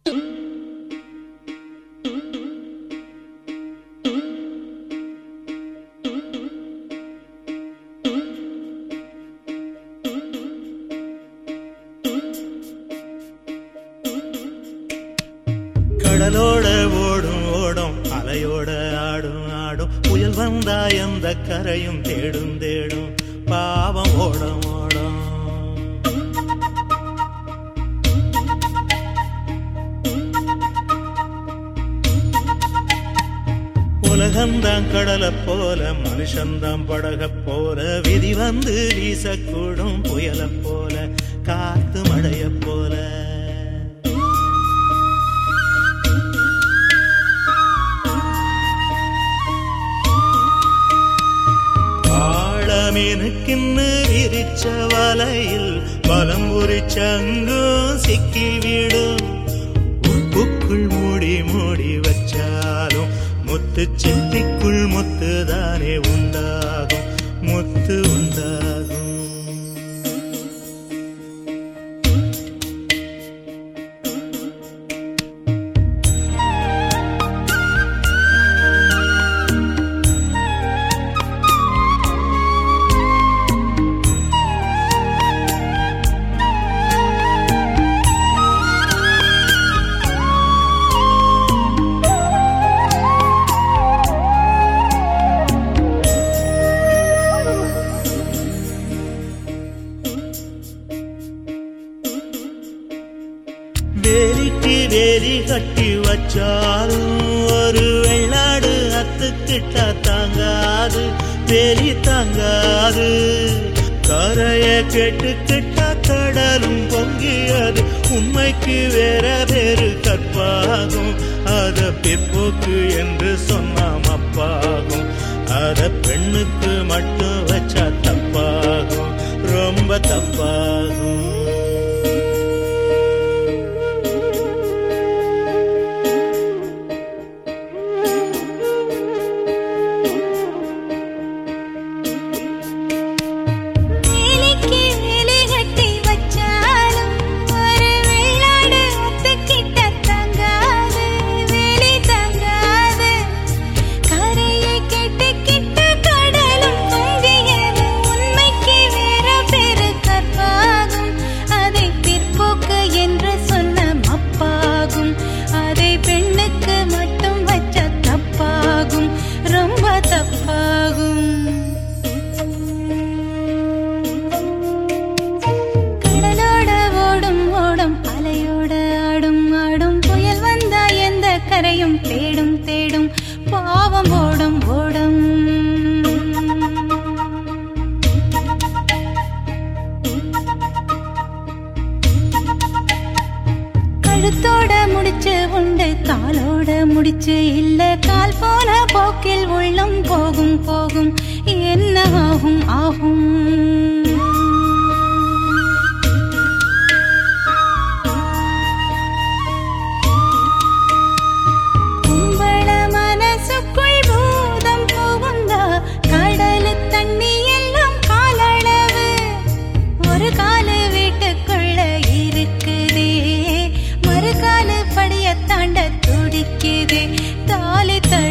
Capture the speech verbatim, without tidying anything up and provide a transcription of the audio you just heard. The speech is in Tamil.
கடலோட ஓடும் ஓடும் அலையோட ஆடும் ஆடும் புயல் வந்தா எந்த கரையும் தேடும் தேடும் பாவம் ஓடும் ஓடும். உலகந்தான் கடலை போல மனுஷந்தான் படக போல விதி வந்து வீசக்கூடும் புயல போல காத்து மழைய போல. மீனுக்கின்னு விரிச்ச வலையில் வலம் உரிச்சங்கும் சிக்கிவிடும். உப்புக்குள் மூடி மூடி வச்சாலும் முத்து சித்திக்குள் முத்துதானே உண்டாகும் முத்து உண்டாகும். வேலிக்கு வேலி கட்டி வச்சாலும் ஒரு வெள்ளாடு அத்துக்கிட்ட தாங்காது வேலி தாங்காது. கரைய கேட்டுக்கிட்ட கடலும் பொங்கியது உண்மைக்கு வேற வேறு கற்பாகும். அத பிற்போக்கு என்று சொன்னாம் அப்பாகும். அத பெண்ணுக்கு மட்டும் வச்சா தப்பாகும் ரொம்ப தப்பாகும். கரையும் தேடும் தேடும் பாவம் ஓடும் ஓடும். கழுத்தோட முடிச்சு உண்டு காலோட முடிச்சு இல்ல. கால் போன போக்கில் உள்ளம் போகும் போகும் என்ன ஆகும் ஆகும். தாண்ட துடிக்குதே தாலி